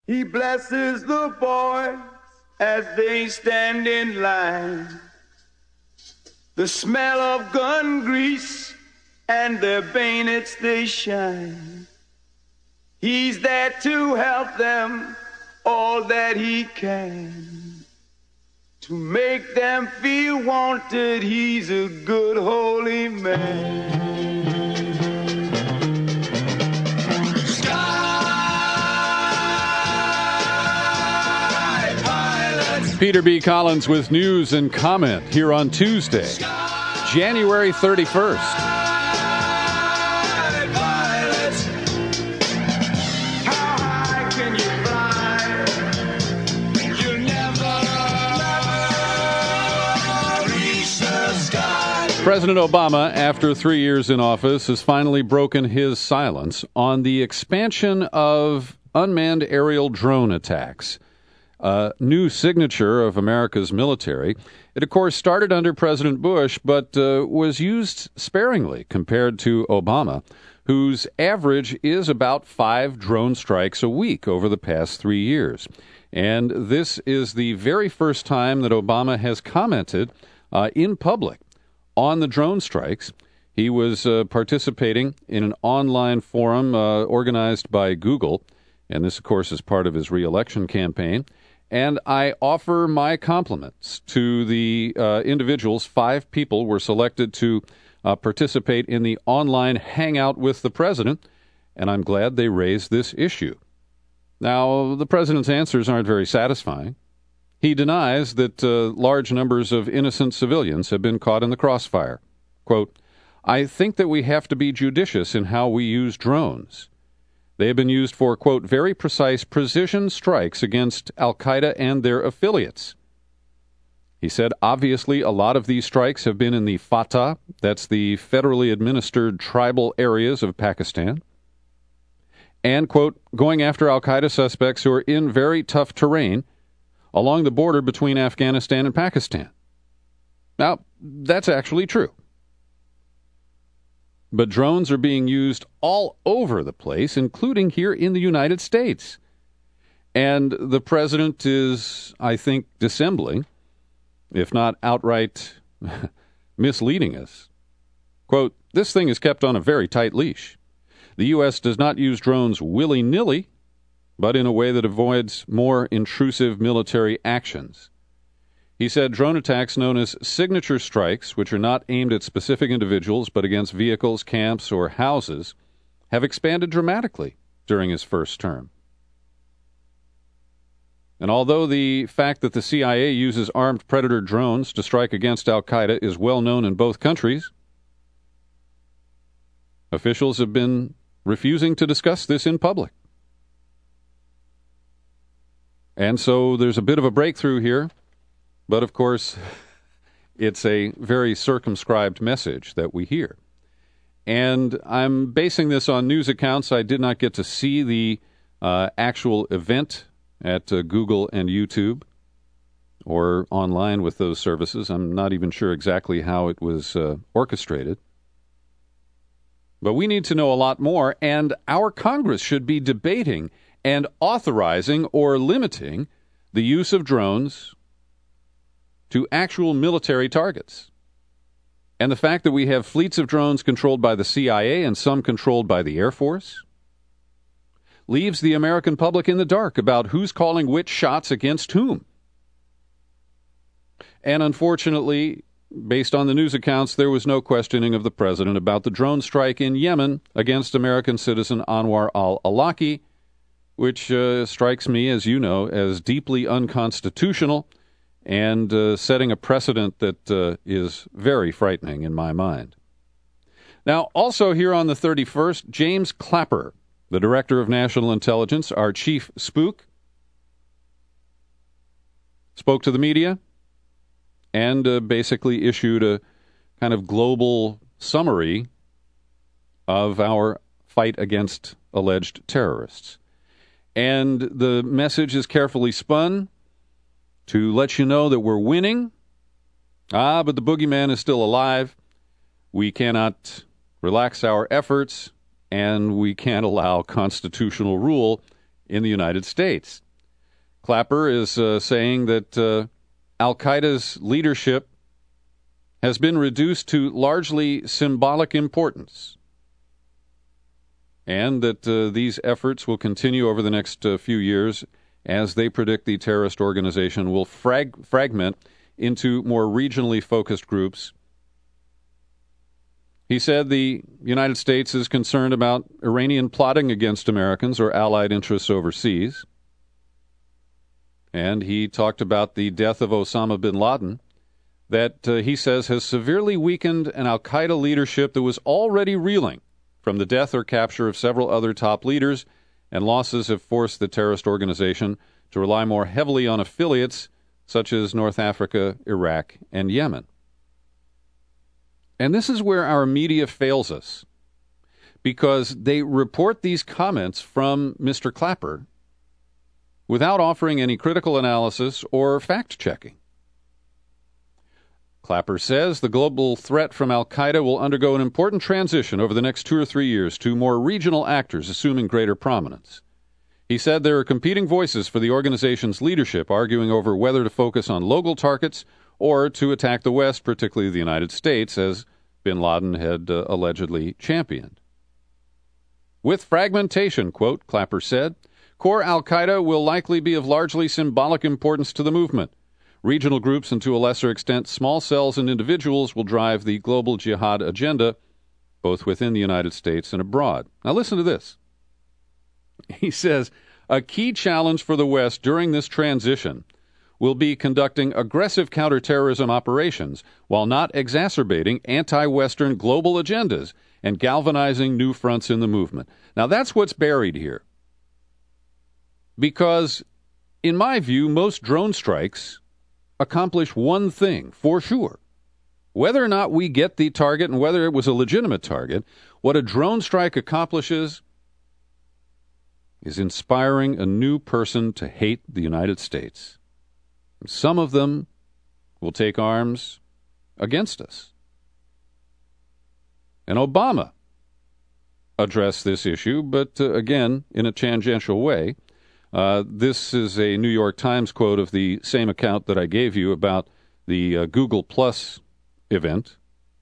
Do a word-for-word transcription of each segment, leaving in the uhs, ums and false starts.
He blesses the boys as they stand in line. The smell of gun grease and their bayonets they shine. He's there to help them all that he can. To make them feel wanted, he's a good holy man. Peter B. Collins with news and comment here on Tuesday, January thirty-first. President Obama, after three years in office, has finally broken his silence on the expansion of unmanned aerial drone attacks. A new signature of America's military. It, of course, started under President Bush, but uh, was used sparingly compared to Obama, whose average is about five drone strikes a week over the past three years. And this is the very first time that Obama has commented uh, in public on the drone strikes. He was uh, participating in an online forum uh, organized by Google, and this, of course, is part of his re-election campaign. And I offer my compliments to the uh, individuals. Five people were selected to uh, participate in the online hangout with the president, and I'm glad they raised this issue. Now, the president's answers aren't very satisfying. He denies that uh, large numbers of innocent civilians have been caught in the crossfire. Quote, I think that we have to be judicious in how we use drones. They have been used for, quote, very precise precision strikes against al-Qaeda and their affiliates. He said, obviously, a lot of these strikes have been in the Fatah, that's the federally administered tribal areas of Pakistan, and, quote, going after al-Qaeda suspects who are in very tough terrain along the border between Afghanistan and Pakistan. Now, that's actually true. But drones are being used all over the place, including here in the United States. And the president is, I think, dissembling, if not outright misleading us. Quote, this thing is kept on a very tight leash. The U S does not use drones willy-nilly, but in a way that avoids more intrusive military actions. He said drone attacks known as signature strikes, which are not aimed at specific individuals but against vehicles, camps, or houses, have expanded dramatically during his first term. And although the fact that the C I A uses armed predator drones to strike against al-Qaeda is well known in both countries, officials have been refusing to discuss this in public. And so there's a bit of a breakthrough here. But, of course, it's a very circumscribed message that we hear. And I'm basing this on news accounts. I did not get to see the uh, actual event at uh, Google and YouTube or online with those services. I'm not even sure exactly how it was uh, orchestrated. But we need to know a lot more, and our Congress should be debating and authorizing or limiting the use of drones to actual military targets. And the fact that we have fleets of drones controlled by the C I A and some controlled by the Air Force leaves the American public in the dark about who's calling which shots against whom. And unfortunately, based on the news accounts, there was no questioning of the president about the drone strike in Yemen against American citizen Anwar al-Awlaki, which uh, strikes me, as you know, as deeply unconstitutional and uh, setting a precedent that uh, is very frightening in my mind. Now, also here on the thirty-first, James Clapper, the Director of National Intelligence, our chief spook, spoke to the media and uh, basically issued a kind of global summary of our fight against alleged terrorists. And the message is carefully spun to let you know that we're winning. Ah, but the boogeyman is still alive. We cannot relax our efforts, and we can't allow constitutional rule in the United States. Clapper is uh, saying that uh, al-Qaeda's leadership has been reduced to largely symbolic importance, and that uh, these efforts will continue over the next uh, few years as they predict the terrorist organization will frag- fragment into more regionally focused groups. He said the United States is concerned about Iranian plotting against Americans or allied interests overseas. And he talked about the death of Osama bin Laden, that uh, he says has severely weakened an al-Qaeda leadership that was already reeling from the death or capture of several other top leaders, and losses have forced the terrorist organization to rely more heavily on affiliates such as North Africa, Iraq, and Yemen. And this is where our media fails us, because they report these comments from Mister Clapper without offering any critical analysis or fact-checking. Clapper says the global threat from al-Qaeda will undergo an important transition over the next two or three years to more regional actors assuming greater prominence. He said there are competing voices for the organization's leadership, arguing over whether to focus on local targets or to attack the West, particularly the United States, as bin Laden had uh, allegedly championed. With fragmentation, quote, Clapper said, core al-Qaeda will likely be of largely symbolic importance to the movement. Regional groups, and to a lesser extent small cells and individuals, will drive the global jihad agenda, both within the United States and abroad. Now listen to this. He says, a key challenge for the West during this transition will be conducting aggressive counterterrorism operations while not exacerbating anti-Western global agendas and galvanizing new fronts in the movement. Now that's what's buried here. Because, in my view, most drone strikes accomplish one thing for sure. Whether or not we get the target and whether it was a legitimate target, what a drone strike accomplishes is inspiring a new person to hate the United States. Some of them will take arms against us. And Obama addressed this issue, but uh, again, in a tangential way. Uh, this is a New York Times quote of the same account that I gave you about the uh, Google Plus event.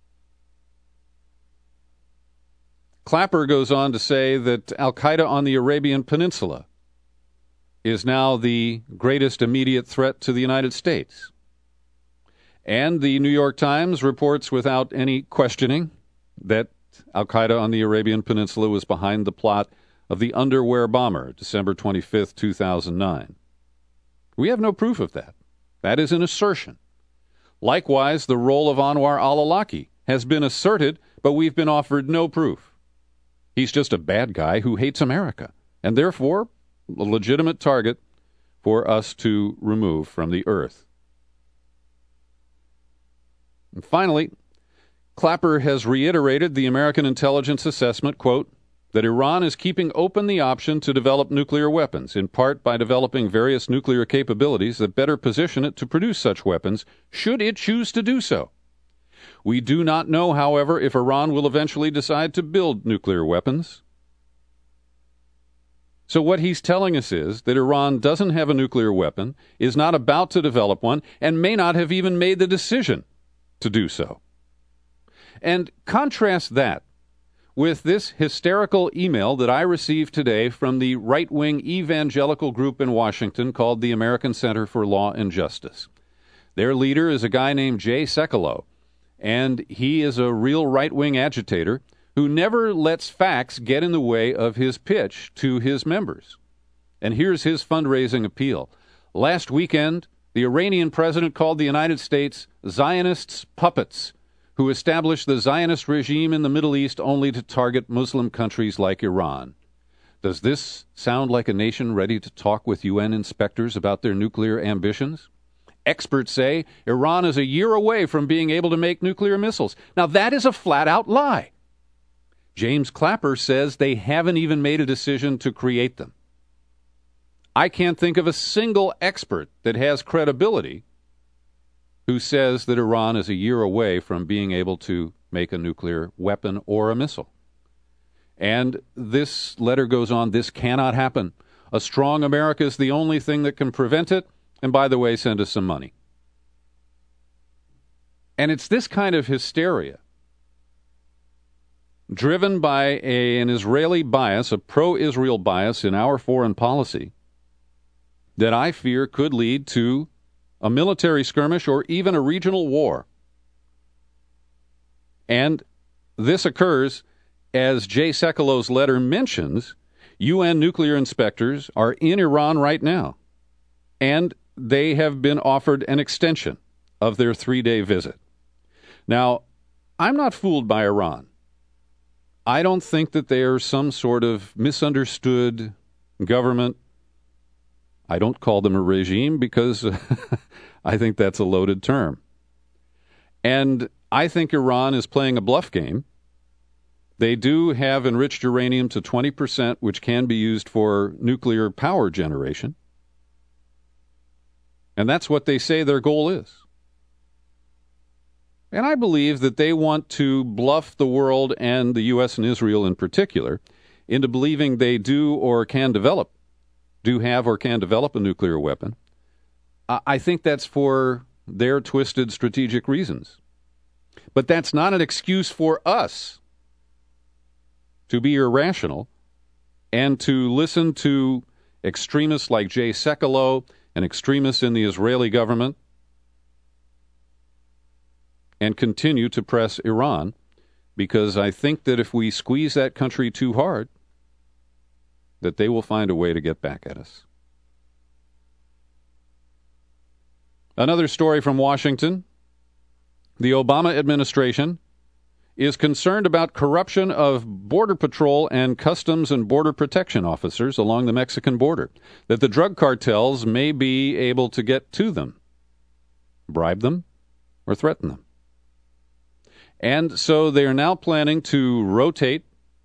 Clapper goes on to say that al-Qaeda on the Arabian Peninsula is now the greatest immediate threat to the United States. And the New York Times reports without any questioning that al-Qaeda on the Arabian Peninsula was behind the plot of the underwear bomber, December twenty-fifth, two thousand nine. We have no proof of that. That is an assertion. Likewise, the role of Anwar al-Awlaki has been asserted, but we've been offered no proof. He's just a bad guy who hates America, and therefore a legitimate target for us to remove from the earth. And finally, Clapper has reiterated the American intelligence assessment, quote, that Iran is keeping open the option to develop nuclear weapons, in part by developing various nuclear capabilities that better position it to produce such weapons, should it choose to do so. We do not know, however, if Iran will eventually decide to build nuclear weapons. So what he's telling us is that Iran doesn't have a nuclear weapon, is not about to develop one, and may not have even made the decision to do so. And contrast that with this hysterical email that I received today from the right-wing evangelical group in Washington called the American Center for Law and Justice. Their leader is a guy named Jay Sekulow, and he is a real right-wing agitator who never lets facts get in the way of his pitch to his members. And here's his fundraising appeal. Last weekend, the Iranian president called the United States Zionists' puppets, who established the Zionist regime in the Middle East only to target Muslim countries like Iran. Does this sound like a nation ready to talk with U N inspectors about their nuclear ambitions? Experts say Iran is a year away from being able to make nuclear missiles. Now, that is a flat-out lie. James Clapper says they haven't even made a decision to create them. I can't think of a single expert that has credibility who says that Iran is a year away from being able to make a nuclear weapon or a missile. And this letter goes on, this cannot happen. A strong America is the only thing that can prevent it. And by the way, send us some money. And it's this kind of hysteria, driven by a, an Israeli bias, a pro-Israel bias in our foreign policy, that I fear could lead to a military skirmish or even a regional war. And this occurs, as Jay Sekulow's letter mentions, U N nuclear inspectors are in Iran right now, and they have been offered an extension of their three-day visit. Now, I'm not fooled by Iran. I don't think that they are some sort of misunderstood government. I don't call them a regime because I think that's a loaded term. And I think Iran is playing a bluff game. They do have enriched uranium to twenty percent, which can be used for nuclear power generation. And that's what they say their goal is. And I believe that they want to bluff the world, and the U S and Israel in particular, into believing they do or can develop, do have or can develop a nuclear weapon. I think that's for their twisted strategic reasons. But that's not an excuse for us to be irrational and to listen to extremists like Jay Sekulow and extremists in the Israeli government and continue to press Iran, because I think that if we squeeze that country too hard, that they will find a way to get back at us. Another story from Washington. The Obama administration is concerned about corruption of Border Patrol and Customs and Border Protection officers along the Mexican border, that the drug cartels may be able to get to them, bribe them, or threaten them. And so they are now planning to rotate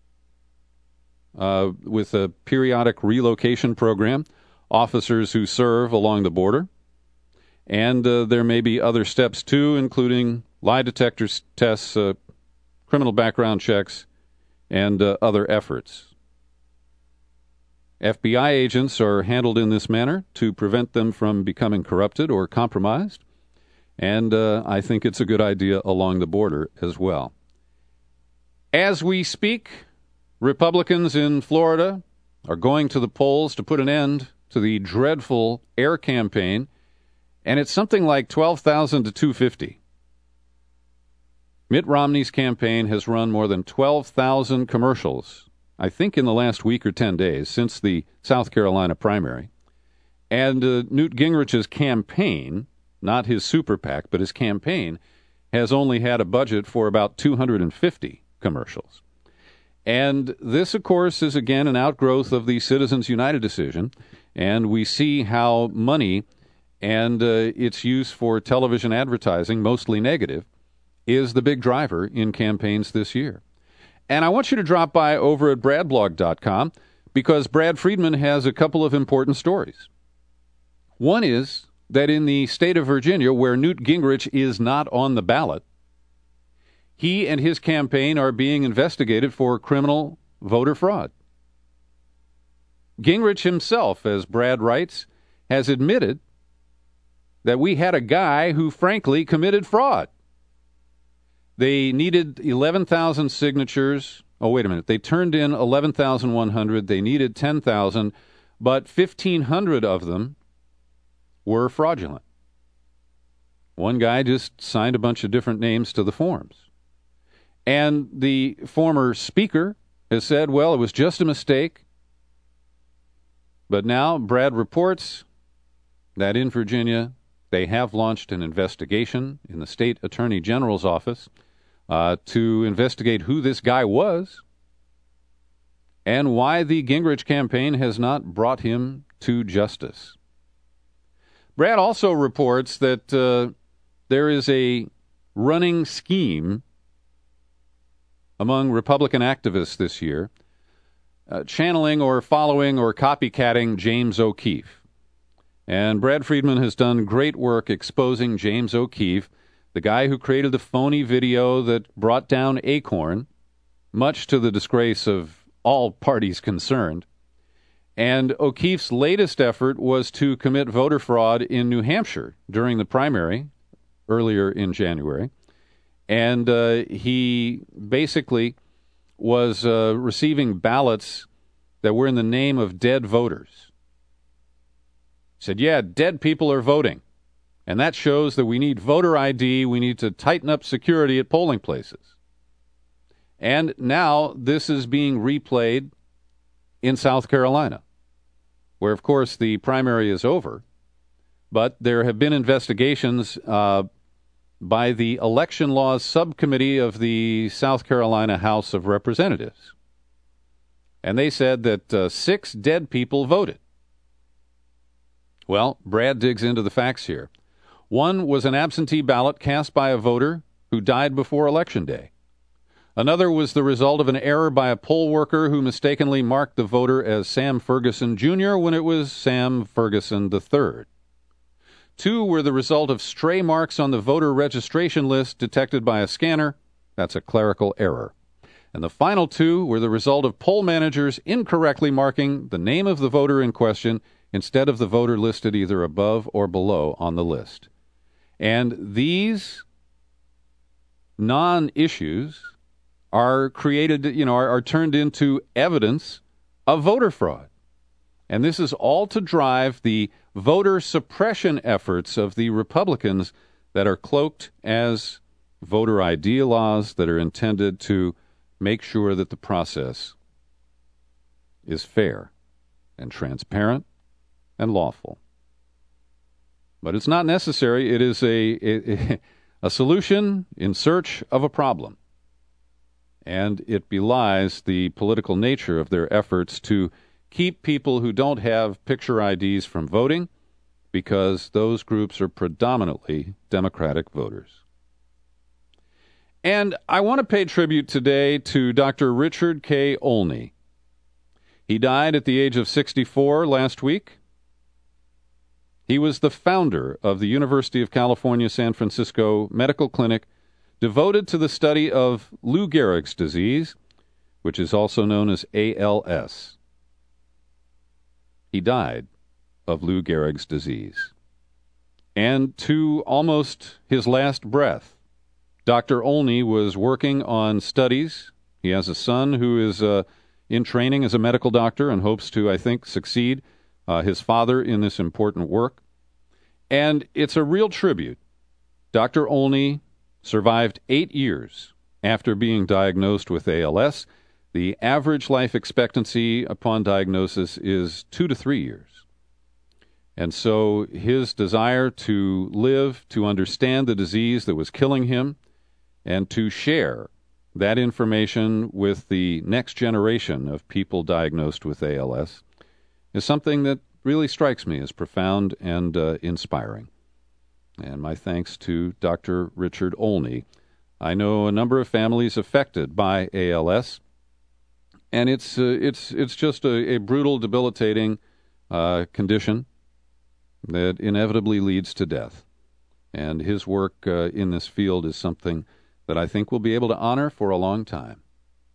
uh, with a periodic relocation program officers who serve along the border. And uh, there may be other steps, too, including lie detector tests, uh, criminal background checks, and uh, other efforts. F B I agents are handled in this manner to prevent them from becoming corrupted or compromised. And uh, I think it's a good idea along the border as well. As we speak, Republicans in Florida are going to the polls to put an end to the dreadful air campaign, and it's something like twelve thousand to two hundred fifty. Mitt Romney's campaign has run more than twelve thousand commercials, I think in the last week or ten days, since the South Carolina primary. And uh, Newt Gingrich's campaign, not his super PAC, but his campaign, has only had a budget for about two hundred fifty commercials. And this, of course, is again an outgrowth of the Citizens United decision, and we see how money and uh, its use for television advertising, mostly negative, is the big driver in campaigns this year. And I want you to drop by over at brad blog dot com, because Brad Friedman has a couple of important stories. One is that in the state of Virginia, where Newt Gingrich is not on the ballot, he and his campaign are being investigated for criminal voter fraud. Gingrich himself, as Brad writes, has admitted that we had a guy who frankly committed fraud. They needed eleven thousand signatures. Oh, wait a minute. They turned in eleven thousand one hundred. They needed ten thousand, but fifteen hundred of them were fraudulent. One guy just signed a bunch of different names to the forms. And the former speaker has said, well, it was just a mistake. But now Brad reports that in Virginia, they have launched an investigation in the state attorney general's office uh, to investigate who this guy was and why the Gingrich campaign has not brought him to justice. Brad also reports that uh, there is a running scheme among Republican activists this year, uh, channeling or following or copycatting James O'Keefe. And Brad Friedman has done great work exposing James O'Keefe, the guy who created the phony video that brought down Acorn, much to the disgrace of all parties concerned. And O'Keefe's latest effort was to commit voter fraud in New Hampshire during the primary earlier in January. And uh, he basically was uh, receiving ballots that were in the name of dead voters. He said, yeah, dead people are voting. And that shows that we need voter I D. We need to tighten up security at polling places. And now this is being replayed in South Carolina, where, of course, the primary is over. But there have been investigations uh, by the Election Laws Subcommittee of the South Carolina House of Representatives. And they said that uh, six dead people voted. Well, Brad digs into the facts here. One was an absentee ballot cast by a voter who died before Election Day. Another was the result of an error by a poll worker who mistakenly marked the voter as Sam Ferguson Junior when it was Sam Ferguson the third. Two were the result of stray marks on the voter registration list detected by a scanner. That's a clerical error. And the final two were the result of poll managers incorrectly marking the name of the voter in question instead of the voter listed either above or below on the list. And these non-issues are created, you know, are, are turned into evidence of voter fraud. And this is all to drive the voter suppression efforts of the Republicans that are cloaked as voter I D laws that are intended to make sure that the process is fair and transparent and lawful. But it's not necessary. It is a, a, a solution in search of a problem. And it belies the political nature of their efforts to keep people who don't have picture I Ds from voting, because those groups are predominantly Democratic voters. And I want to pay tribute today to Doctor Richard K. Olney. He died at the age of sixty-four last week. He was the founder of the University of California, San Francisco Medical Clinic, devoted to the study of Lou Gehrig's disease, which is also known as A L S. He died of Lou Gehrig's disease. And to almost his last breath, Doctor Olney was working on studies. He has a son who is uh, in training as a medical doctor and hopes to, I think, succeed uh, his father in this important work. And it's a real tribute. Doctor Olney survived eight years after being diagnosed with A L S. The average life expectancy upon diagnosis is two to three years. And so his desire to live, to understand the disease that was killing him, and to share that information with the next generation of people diagnosed with A L S is something that really strikes me as profound and uh, inspiring. And my thanks to Doctor Richard Olney. I know a number of families affected by A L S, and it's uh, it's it's just a, a brutal, debilitating uh, condition that inevitably leads to death. And his work uh, in this field is something that I think we'll be able to honor for a long time.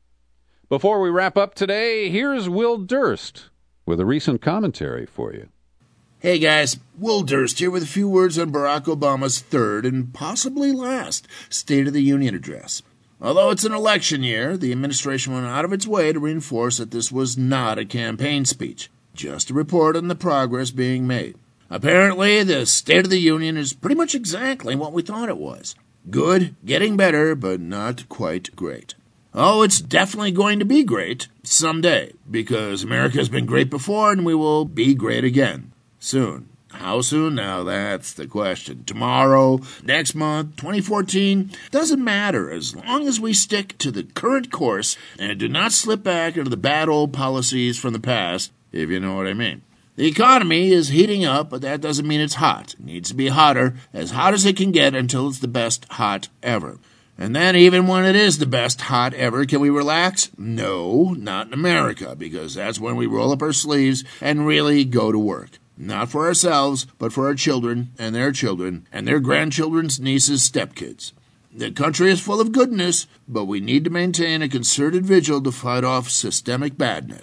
Before we wrap up today, here's Will Durst with a recent commentary for you. Hey guys, Will Durst here with a few words on Barack Obama's third and possibly last State of the Union address. Although it's an election year, the administration went out of its way to reinforce that this was not a campaign speech, just a report on the progress being made. Apparently, the State of the Union is pretty much exactly what we thought it was. Good, getting better, but not quite great. Oh, it's definitely going to be great someday, because America's been great before and we will be great again. Soon. How soon? Now that's the question. Tomorrow, next month, twenty fourteen, doesn't matter as long as we stick to the current course and do not slip back into the bad old policies from the past, if you know what I mean. The economy is heating up, but that doesn't mean it's hot. It needs to be hotter, as hot as it can get until it's the best hot ever. And then even when it is the best hot ever, can we relax? No, not in America, because that's when we roll up our sleeves and really go to work. Not for ourselves, but for our children and their children and their grandchildren's nieces' stepkids. The country is full of goodness, but we need to maintain a concerted vigil to fight off systemic badness.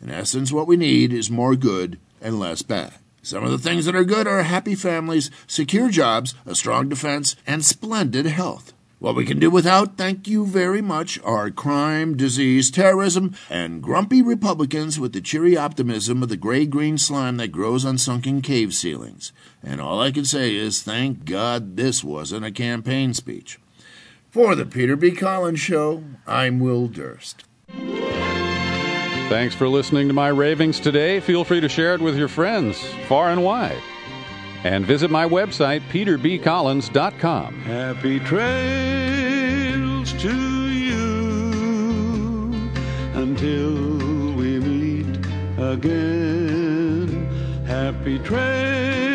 In essence, what we need is more good and less bad. Some of the things that are good are happy families, secure jobs, a strong defense, and splendid health. What we can do without, thank you very much, are crime, disease, terrorism, and grumpy Republicans with the cheery optimism of the gray-green slime that grows on sunken cave ceilings. And all I can say is, thank God this wasn't a campaign speech. For the Peter B. Collins Show, I'm Will Durst. Thanks for listening to my ravings today. Feel free to share it with your friends, far and wide. And visit my website, peter b collins dot com. Happy trails to you until we meet again. Happy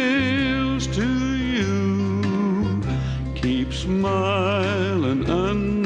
trails to you. Keep smiling.